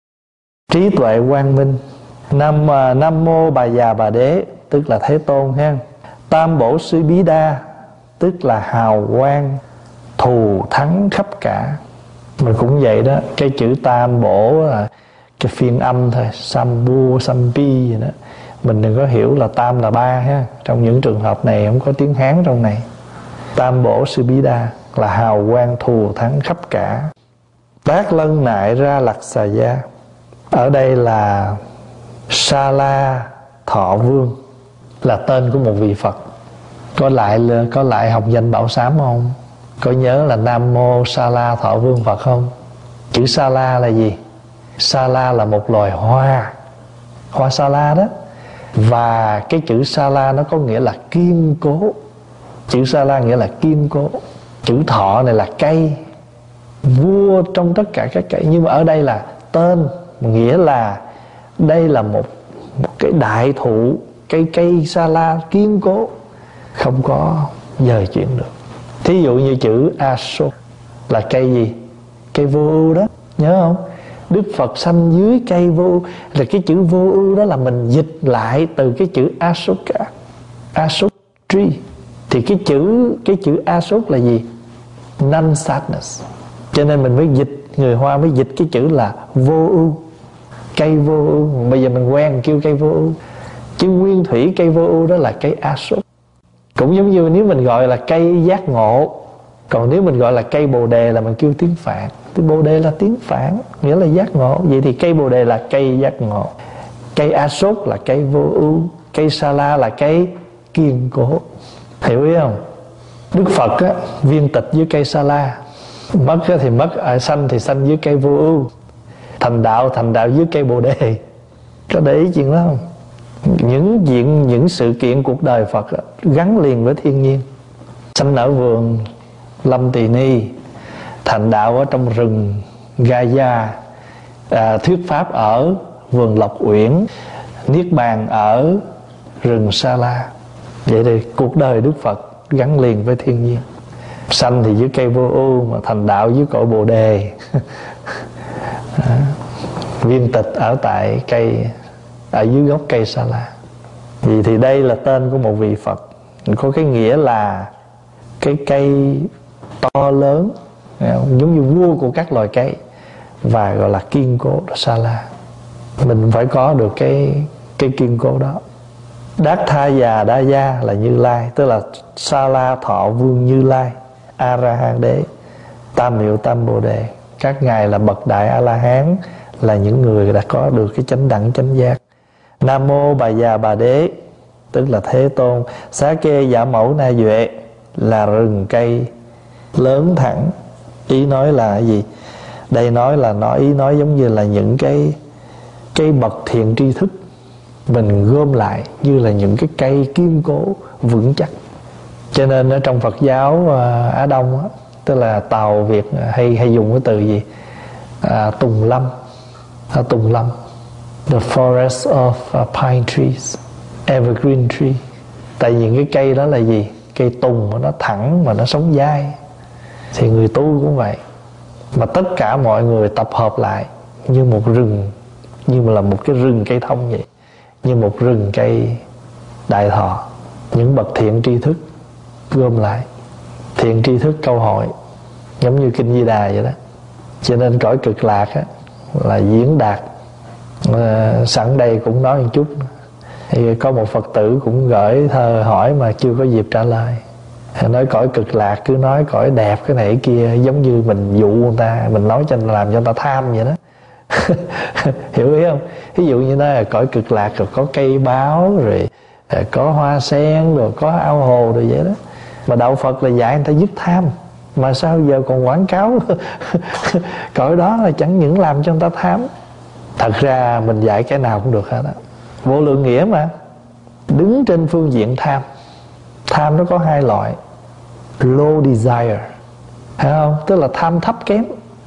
Trí tuệ quang minh. Nam, Nam Mô Bà Già Bà Đế, tức là Thế Tôn ha. Tam Bổ Sư Bí Đa, tức là hào quang thù thắng khắp cả. Mình cũng vậy đó. Cái chữ Tam Bổ là cái phiên âm thôi, Sambu, Sampi gì đó. Mình đừng có hiểu là tam là ba ha. Trong những trường hợp này không có tiếng Hán trong này. Tam Bổ Sư Bí Đa là hào quang thù thắng khắp cả. Tác Lân Nại Ra Lặc Xà Gia, ở đây là Sa La Thọ Vương, là tên của một vị Phật. Có lại có lại học danh Bảo Sám không? Có nhớ là Nam Mô Sa La Thọ Vương Phật không? Chữ Sa La là gì? Sa La là một loài hoa, hoa sa la đó. Và cái chữ Sa La nó có nghĩa là kiên cố. Chữ Sa La nghĩa là kiên cố. Chữ Thọ này là cây, vua trong tất cả các cây. Nhưng mà ở đây là tên, nghĩa là đây là một, một cái đại thụ, cây cây Sa La kiên cố, không có dời chuyển được. Thí dụ như chữ Asok là cây gì? Cây vô ưu đó, nhớ không? Đức Phật sanh dưới cây vô ưu. Là cái chữ vô ưu đó là mình dịch lại từ cái chữ Asoka, Asok tree. Thì cái chữ cái chữ Asok là gì? Non sadness. Cho nên mình mới dịch, người Hoa mới dịch cái chữ là vô ưu, cây vô ưu. Bây giờ mình quen kêu cây vô ưu. Chứ nguyên thủy cây vô ưu đó là cây Asok. Cũng giống như nếu mình gọi là cây giác ngộ. Còn nếu mình gọi là cây bồ đề là mình kêu tiếng Phạn. Thì bồ đề là tiếng Phạn, nghĩa là giác ngộ. Vậy thì cây bồ đề là cây giác ngộ. Cây Asok là cây vô ưu. Cây Sa La là cây kiên cố. Hiểu ý không? Đức Phật á, viên tịch dưới cây Sa La, mất thì mất, à, sanh thì sanh dưới cây vô ưu, thành đạo thành đạo dưới cây bồ đề. Có để ý chuyện đó không? Những chuyện, những sự kiện cuộc đời Phật á, gắn liền với thiên nhiên. Sanh ở vườn Lâm Tỳ Ni, thành đạo ở trong rừng Gaya, à, thuyết pháp ở vườn Lộc Uyển, niết bàn ở rừng Sa La. Vậy thì cuộc đời Đức Phật gắn liền với thiên nhiên. Sanh thì dưới cây vô ưu, mà thành đạo dưới cội bồ đề. À, viên tịch ở tại cây, ở dưới gốc cây Sa La. Vì thì đây là tên của một vị Phật, có cái nghĩa là cái cây to lớn, giống như vua của các loài cây, và gọi là kiên cố, Sa La. Mình phải có được cái cái kiên cố đó. Đát Tha Già Đa Gia là Như Lai, tức là Sa La Thọ Vương Như Lai, A La Hán Đế, Tam Miệu Tam Bồ Đề. Các ngài là bậc đại A La Hán, là những người đã có được cái chánh đẳng chánh giác. Nam Mô Bà Già Bà Đế, tức là Thế Tôn. Xá Kê Giả Mẫu Na Duệ là rừng cây lớn thẳng. Ý nói là cái gì? Đây nói là nói ý nói giống như là những cái cái bậc thiện tri thức mình gom lại như là những cái cây kiên cố vững chắc. Cho nên ở trong Phật giáo Á Đông á, tức là Tàu Việt hay hay dùng cái từ gì? À, tùng lâm. À, tùng lâm. The forest of uh, pine trees, evergreen tree. Tại vì cái cây đó là gì? Cây tùng mà nó thẳng mà nó sống dai. Thì người tu cũng vậy. Mà tất cả mọi người tập hợp lại như một rừng, như là một cái rừng cây thông vậy, như một rừng cây đại thọ. Những bậc thiện tri thức gom lại, thiện tri thức câu hội, giống như Kinh Di Đà vậy đó. Cho nên cõi Cực Lạc á, là diễn đạt. À, sẵn đây cũng nói một chút. Thì có một Phật tử cũng gửi thơ hỏi mà chưa có dịp trả lời. Nói cõi Cực Lạc cứ nói cõi đẹp cái này cái kia, giống như mình dụ người ta, mình nói cho làm cho người ta tham vậy đó. Hiểu ý không? Ví dụ như đây là cõi cực lạc, rồi có cây báo, rồi có hoa sen, rồi có ao hồ, rồi vậy đó. Mà đạo Phật là dạy người ta dứt tham, mà sao giờ còn quảng cáo cõi đó là chẳng những làm cho người ta tham. Thật ra mình dạy cái nào cũng được hết á. Vô lượng nghĩa mà. Đứng trên phương diện tham. Tham nó có hai loại. Low desire, thấy không? Tức là tham thấp kém.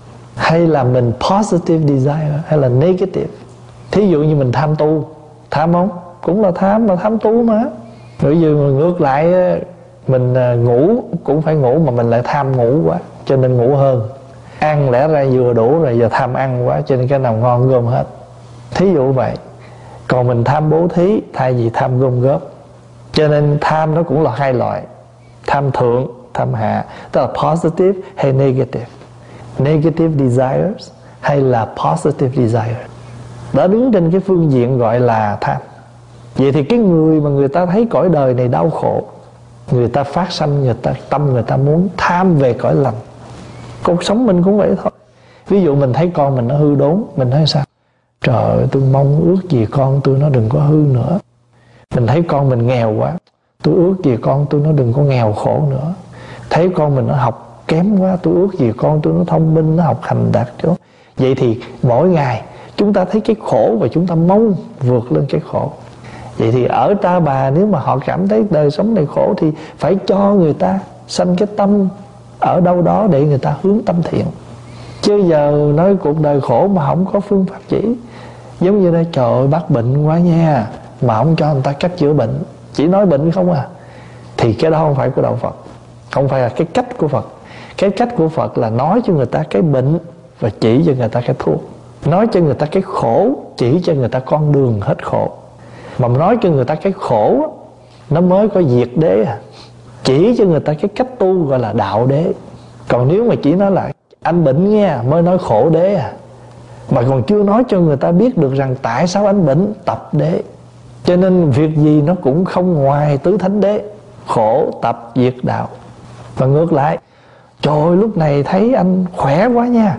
Hay là mình positive desire, hay là negative. Thí dụ như mình tham tu, tham không? Cũng là tham, mà tham tu mà. Ví dụ ngược lại, mình ngủ cũng phải ngủ, mà mình lại tham ngủ quá, cho nên ngủ hơn. Ăn lẽ ra vừa đủ rồi, giờ tham ăn quá, cho nên cái nào ngon gom hết. Thí dụ vậy. Còn mình tham bố thí thay vì tham gom góp. Cho nên tham nó cũng là hai loại. Tham thượng, tham hạ. Tức là positive hay negative. Negative desires hay là positive desires. Đã đứng trên cái phương diện gọi là tham. Vậy thì cái người mà người ta thấy cõi đời này đau khổ, người ta phát sanh, người ta tâm người ta muốn tham về cõi lành. Cuộc sống mình cũng vậy thôi. Ví dụ mình thấy con mình nó hư đốn, mình thấy sao? Trời ơi, tôi mong ước gì con tôi nó đừng có hư nữa. Mình thấy con mình nghèo quá, tôi ước gì con tôi nó đừng có nghèo khổ nữa. Thấy con mình nó học kém quá, tôi ước gì con tôi nó thông minh, nó học hành đạt chứ. Vậy thì mỗi ngày chúng ta thấy cái khổ và chúng ta mong vượt lên cái khổ. Vậy thì ở Ta Bà, nếu mà họ cảm thấy đời sống này khổ thì phải cho người ta sanh cái tâm ở đâu đó để người ta hướng tâm thiện. Chứ giờ nói cuộc đời khổ mà không có phương pháp chỉ. Giống như đây, trời ơi bác bệnh quá nha, mà không cho người ta cách chữa bệnh, chỉ nói bệnh không à. Thì cái đó không phải của đạo Phật, không phải là cái cách của Phật. Cái cách của Phật là nói cho người ta cái bệnh và chỉ cho người ta cái thuốc. Nói cho người ta cái khổ, chỉ cho người ta con đường hết khổ. Mà nói cho người ta cái khổ, nó mới có diệt đế à. Chỉ cho người ta cái cách tu gọi là đạo đế. Còn nếu mà chỉ nói là anh bệnh nghe, mới nói khổ đế à. Mà còn chưa nói cho người ta biết được rằng tại sao anh bệnh, tập đế. Cho nên việc gì nó cũng không ngoài tứ thánh đế: khổ, tập, diệt, đạo. Và ngược lại, trời ơi lúc này thấy anh khỏe quá nha,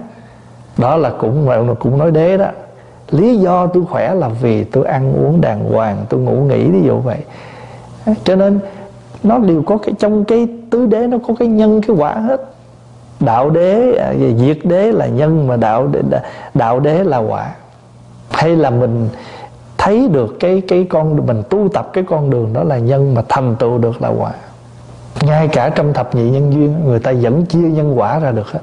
đó là cũng cũng nói đế đó. Lý do tôi khỏe là vì tôi ăn uống đàng hoàng, tôi ngủ nghỉ, ví dụ vậy. Cho nên nó đều có cái, trong cái tứ đế nó có cái nhân cái quả hết. Đạo đế, diệt đế là nhân, mà đạo đế, đạo đế là quả. Hay là mình thấy được cái cái con mình tu tập cái con đường đó là nhân, mà thành tựu được là quả. Ngay cả trong thập nhị nhân duyên, người ta vẫn chia nhân quả ra được hết.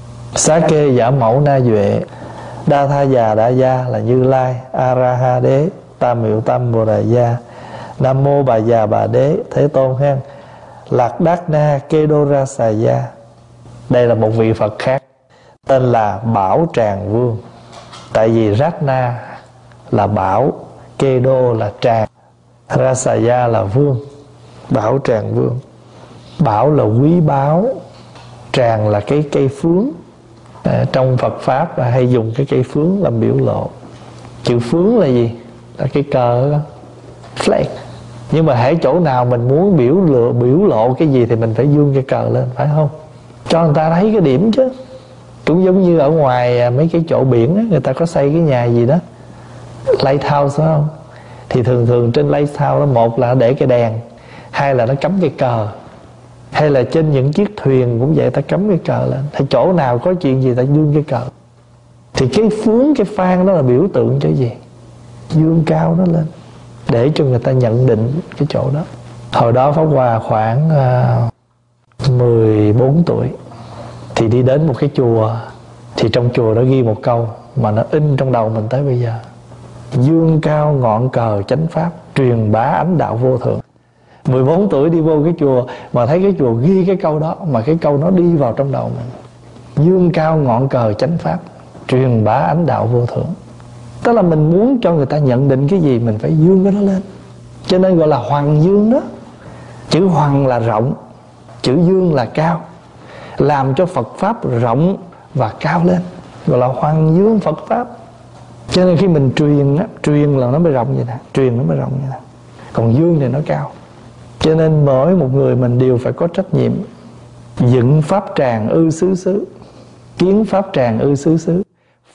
Xá kê giả mẫu na duệ, đa tha già đa gia là Như Lai, a ra ha đế, tam miệu tâm bồ đề gia, nam mô bà già bà đế Thế Tôn hen, lạc đát na kê đô ra xà gia. Đây là một vị Phật khác, tên là Bảo Tràng Vương. Tại vì Ratna là bảo, kê đô là tràng, Rasaya là vương. Bảo Tràng Vương. Bảo là quý báu, tràng là cái cây phướng. à, Trong Phật Pháp là hay dùng cái cây phướng làm biểu lộ. Chữ phướng là gì? Là cái cờ đó, flag. Nhưng mà hễ chỗ nào mình muốn biểu lộ, biểu lộ cái gì thì mình phải dương cái cờ lên, phải không? Cho người ta thấy cái điểm chứ. Cũng giống như ở ngoài mấy cái chỗ biển á, người ta có xây cái nhà gì đó lighthouse phải không? Thì thường thường trên lighthouse đó, một là để cái đèn, hai là nó cắm cái cờ. Hay là trên những chiếc thuyền cũng vậy, ta cắm cái cờ lên. Thì chỗ nào có chuyện gì ta dương cái cờ. Thì cái phướng, cái phan đó là biểu tượng cho gì? Dương cao nó lên, để cho người ta nhận định cái chỗ đó. Hồi đó Pháp Hòa khoảng uh, mười bốn tuổi, thì đi đến một cái chùa. Thì trong chùa đó ghi một câu mà nó in trong đầu mình tới bây giờ: dương cao ngọn cờ chánh pháp, truyền bá ánh đạo vô thượng. Mười bốn tuổi đi vô cái chùa mà thấy cái chùa ghi cái câu đó, mà cái câu nó đi vào trong đầu mình: dương cao ngọn cờ chánh pháp, truyền bá ánh đạo vô thượng. Tức là mình muốn cho người ta nhận định cái gì, mình phải dương cái đó lên. Cho nên gọi là hoằng dương đó. Chữ hoằng là rộng, chữ dương là cao, làm cho Phật Pháp rộng và cao lên, gọi là hoằng dương Phật Pháp. Cho nên khi mình truyền á, truyền là nó mới rộng vậy nè, truyền nó mới rộng vậy nè. Còn dương thì nó cao. Cho nên mỗi một người mình đều phải có trách nhiệm dựng pháp tràng ư xứ xứ, kiến pháp tràng ư xứ xứ,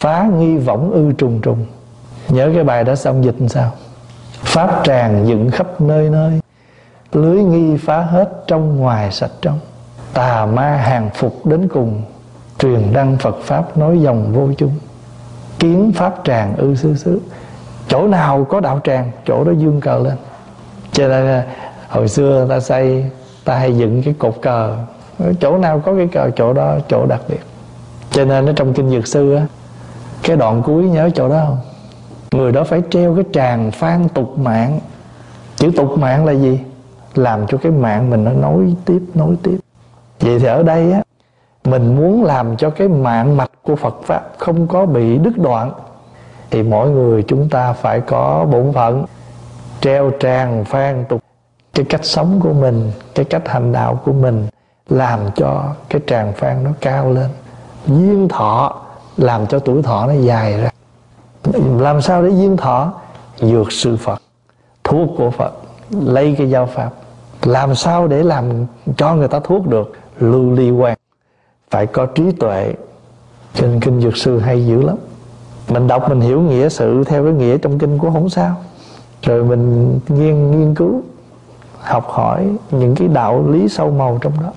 phá nghi võng ư trùng trùng. Nhớ cái bài đó xong dịch làm sao? Pháp tràng dựng khắp nơi nơi, lưới nghi phá hết trong ngoài sạch trong. Tà ma hàng phục đến cùng, truyền đăng Phật Pháp nói dòng vô chung. Kiến pháp tràng ư xứ xứ. Chỗ nào có đạo tràng, chỗ đó dương cờ lên. Cho nên hồi xưa người ta xây, ta hay dựng cái cột cờ, chỗ nào có cái cờ chỗ đó chỗ đặc biệt. Cho nên ở trong Kinh Dược Sư á, cái đoạn cuối nhớ chỗ đó không? Người đó phải treo cái tràng phan tục mạng. Chữ tục mạng là gì? Làm cho cái mạng mình nó nối tiếp nối tiếp. Vậy thì ở đây á, mình muốn làm cho cái mạng mạch của Phật Pháp không có bị đứt đoạn, thì mỗi người chúng ta phải có bổn phận treo tràng phan tục cái cách sống của mình, cái cách hành đạo của mình, làm cho cái tràng phan nó cao lên. Duyên thọ, làm cho tuổi thọ nó dài ra. Làm sao để duyên thọ? Dược sư Phật, thuốc của Phật, lấy cái giáo pháp. Làm sao để làm cho người ta thuốc được? Lưu ly quan, phải có trí tuệ. Cho nên Kinh Dược Sư hay dữ lắm. Mình đọc mình hiểu nghĩa sự theo cái nghĩa trong kinh của không sao. Rồi mình nghiên, nghiên cứu, học hỏi những cái đạo lý sâu màu trong đó.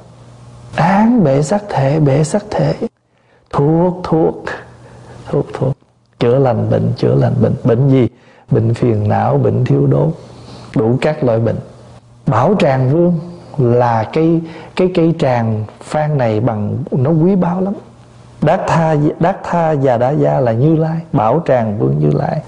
Án bệ sắc thể, bệ sắc thể. Thuốc, thuốc, thuốc, thuốc. Chữa lành bệnh, chữa lành bệnh. Bệnh gì? Bệnh phiền não, bệnh thiếu đốt, đủ các loại bệnh. Bảo Tràng Vương là cái cái cây tràng phan này bằng nó quý báu lắm. Đát tha đát tha và đá gia là Như Lai, Bảo Tràng Vương Như Lai,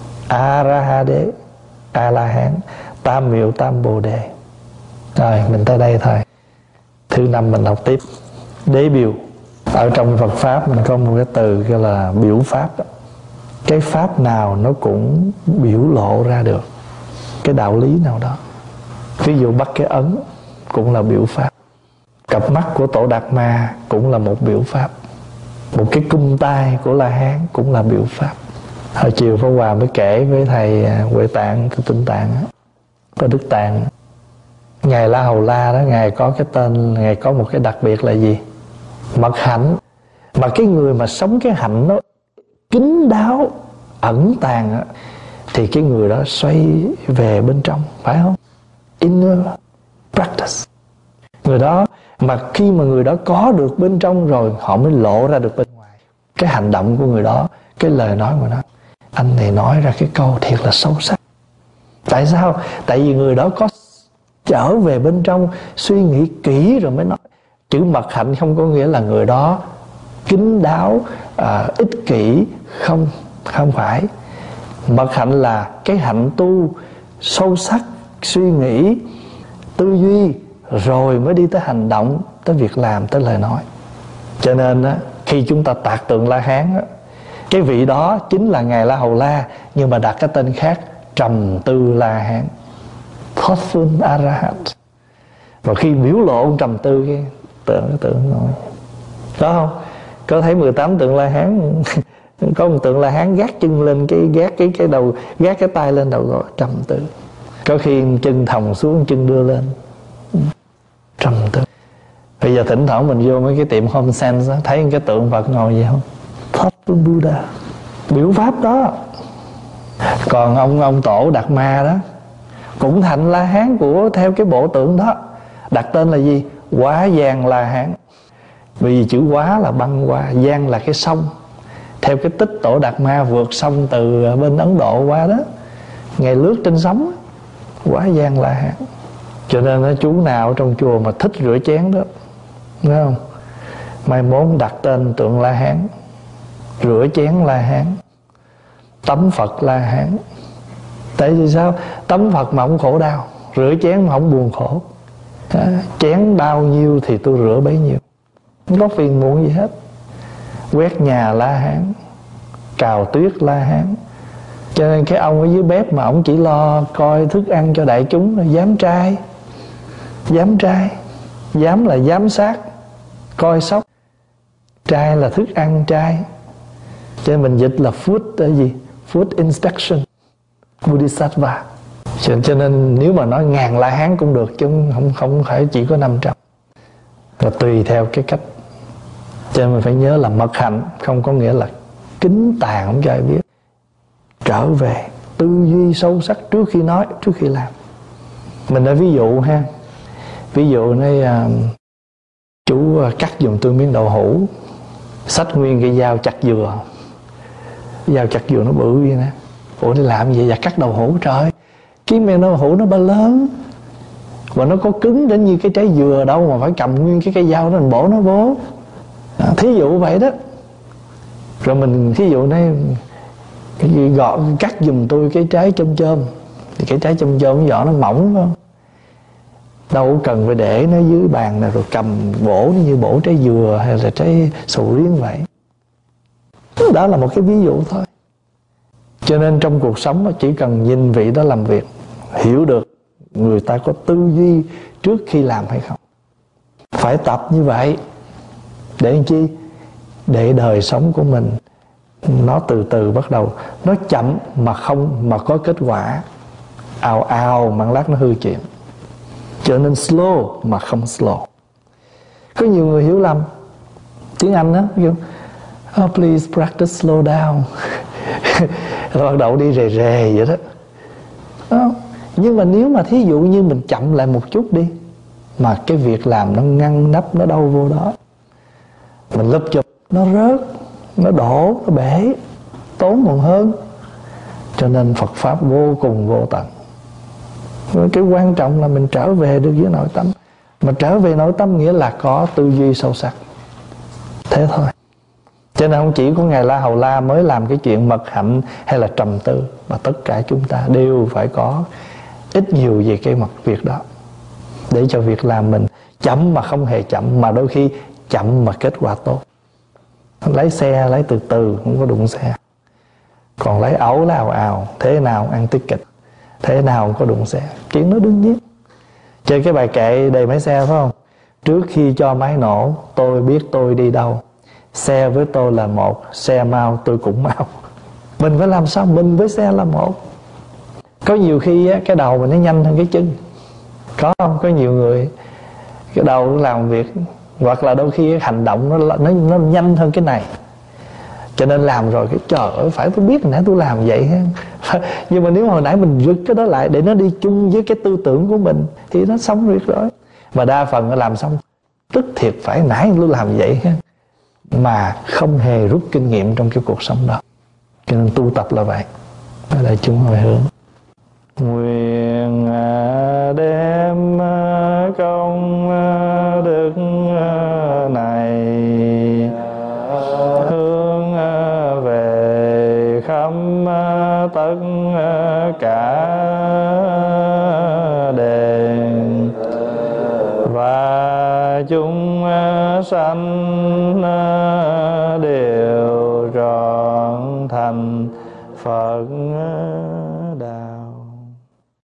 A Ra Ha Đế, A La Hán, Tam Miệu Tam Bồ Đề. Rồi mình tới đây thôi. Thứ năm mình học tiếp. Đế biểu. Ở trong Phật Pháp mình có một cái từ gọi là biểu pháp đó. Cái pháp nào nó cũng biểu lộ ra được cái đạo lý nào đó. Ví dụ bắt cái ấn cũng là biểu pháp. Cặp mắt của Tổ Đạt Ma cũng là một biểu pháp. Một cái cung tay của La Hán cũng là biểu pháp. Hồi chiều Pháp Hòa mới kể với thầy Huệ Tạng, Tinh Tạng, có Đức Tạng. Ngài La Hầu La đó, Ngài có cái tên, Ngài có một cái đặc biệt là gì? Mật hạnh. Mà cái người mà sống cái hạnh nó kín đáo, ẩn tàng á, thì cái người đó xoay về bên trong, phải không? Inner practice. Người đó mà khi mà người đó có được bên trong rồi, họ mới lộ ra được bên ngoài. Cái hành động của người đó, cái lời nói của nó, anh này nói ra cái câu thiệt là sâu sắc. Tại sao? Tại vì người đó có trở về bên trong, suy nghĩ kỹ rồi mới nói. Chữ mật hạnh không có nghĩa là người đó kín đáo, à, ích kỷ. Không, không phải. Mật hạnh là cái hạnh tu sâu sắc, suy nghĩ, tư duy, rồi mới đi tới hành động, tới việc làm, tới lời nói. Cho nên á, khi chúng ta tạc tượng La Hán á, cái vị đó chính là Ngài La Hầu La, nhưng mà đặt cái tên khác, Trầm Tư La Hán, Thoughtful Arahant. Và khi biểu lộ ông trầm tư, cái tượng tượng nổi đó không? Có thấy mười tám tượng La Hán có một tượng La Hán gác chân lên cái gác cái cái đầu, gác cái tay lên đầu gọi trầm tư. Có khi chân thòng xuống, chân đưa lên, trầm tư. Bây giờ thỉnh thoảng mình vô mấy cái tiệm home sense đó, thấy cái tượng Phật ngồi vậy không? Thoughtful Buddha, biểu pháp đó. Còn ông ông Tổ Đạt Ma đó cũng thành La Hán của theo cái bộ tượng đó, đặt tên là gì? Quá Giang La Hán. Vì chữ quá là băng qua, Giang là cái sông. Theo cái tích Tổ Đạt Ma vượt sông từ bên Ấn Độ qua đó, Ngài lướt trên sóng, Quá Giang La Hán. Cho nên nó chú nào trong chùa mà thích rửa chén đó, đúng không? Mai mốt đặt tên tượng La Hán, rửa chén La Hán, tấm Phật La Hán. Tại vì sao? Tấm Phật mà không khổ đau, rửa chén mà không buồn khổ. Đó, chén bao nhiêu thì tôi rửa bấy nhiêu, không có phiền muộn gì hết. Quét nhà La Hán, cào tuyết La Hán. Cho nên cái ông ở dưới bếp mà ông chỉ lo coi thức ăn cho đại chúng là giám trai. Giám trai, giám là giám sát, coi sóc. Trai là thức ăn trai. Cho nên mình dịch là food là gì? Food inspection, Bodhisattva. Cho, cho nên nếu mà nói ngàn La Hán cũng được, chứ không, không phải chỉ có năm trăm. Là tùy theo cái cách. Cho nên mình phải nhớ là mật hạnh không có nghĩa là kính tàn không cho ai biết. Trở về tư duy sâu sắc trước khi nói, trước khi làm. Mình đã ví dụ ha, ví dụ này à, chú cắt giùm tôi miếng đậu hũ, xách nguyên cái dao chặt dừa, cái dao chặt dừa nó bự vậy nè. Ủa đi làm gì vậy? Cắt đậu hũ trời, cái miếng đậu hũ nó ba lớn và nó có cứng đến như cái trái dừa đâu mà phải cầm nguyên cái cây dao đó mình bổ nó vô. À, thí dụ vậy đó. Rồi mình thí dụ này cái gì gọt cắt giùm tôi cái trái chôm chôm, thì cái trái chôm chôm cái vỏ nó mỏng phải không? Đâu cần phải để nó dưới bàn này rồi cầm bổ nó như bổ trái dừa hay là trái sầu riêng vậy. Đó là một cái ví dụ thôi. Cho nên trong cuộc sống chỉ cần nhìn vị đó làm việc, hiểu được người ta có tư duy trước khi làm hay không. Phải tập như vậy. Để làm chi? Để đời sống của mình nó từ từ bắt đầu. Nó chậm mà không mà có kết quả, ào ào mang lát nó hư chuyện. Trở nên slow mà không slow. Có nhiều người hiểu lầm tiếng Anh đó, oh please practice slow down. Rồi bắt đầu đi rề rề vậy đó. Đó. Nhưng mà nếu mà thí dụ như mình chậm lại một chút đi, mà cái việc làm nó ngăn nắp, nó đâu vô đó, mình lúp chụp nó rớt, nó đổ, nó bể, tốn còn hơn. Cho nên Phật Pháp vô cùng vô tận. Cái quan trọng là mình trở về được với nội tâm. Mà trở về nội tâm nghĩa là có tư duy sâu sắc. Thế thôi. Cho nên không chỉ có Ngài La Hầu La mới làm cái chuyện mật hạnh hay là trầm tư, mà tất cả chúng ta đều phải có ít nhiều về cái mặt việc đó, để cho việc làm mình chậm mà không hề chậm, mà đôi khi chậm mà kết quả tốt. Lấy xe lấy từ từ, không có đụng xe. Còn lấy ẩu lấy ào ào, thế nào ăn tiết kịch, thế nào không có đụng xe. Chuyện đó đương nhiên. Chơi cái bài kệ đầy máy xe phải không? Trước khi cho máy nổ, tôi biết tôi đi đâu. Xe với tôi là một, xe mau tôi cũng mau. Mình phải làm sao mình với xe là một. Có nhiều khi á, cái đầu mình nó nhanh hơn cái chân. Có không? Có nhiều người cái đầu nó làm việc, hoặc là đôi khi cái hành động nó, nó, nó nhanh hơn cái này. Cho nên làm rồi cái trời ơi, phải tôi biết hồi nãy tôi làm vậy ha. Nhưng mà nếu hồi nãy mình rực cái đó lại để nó đi chung với cái tư tưởng của mình thì nó xong việc rồi. Mà đa phần nó làm xong tức thiệt, phải nãy tôi làm vậy ha, mà không hề rút kinh nghiệm trong cái cuộc sống đó. Cho nên tu tập là vậy. Ở đây chúng hồi hướng nguyện đem công đức này hướng về khắp tất cả đền và chúng sanh đều trọn thành Phật đạo.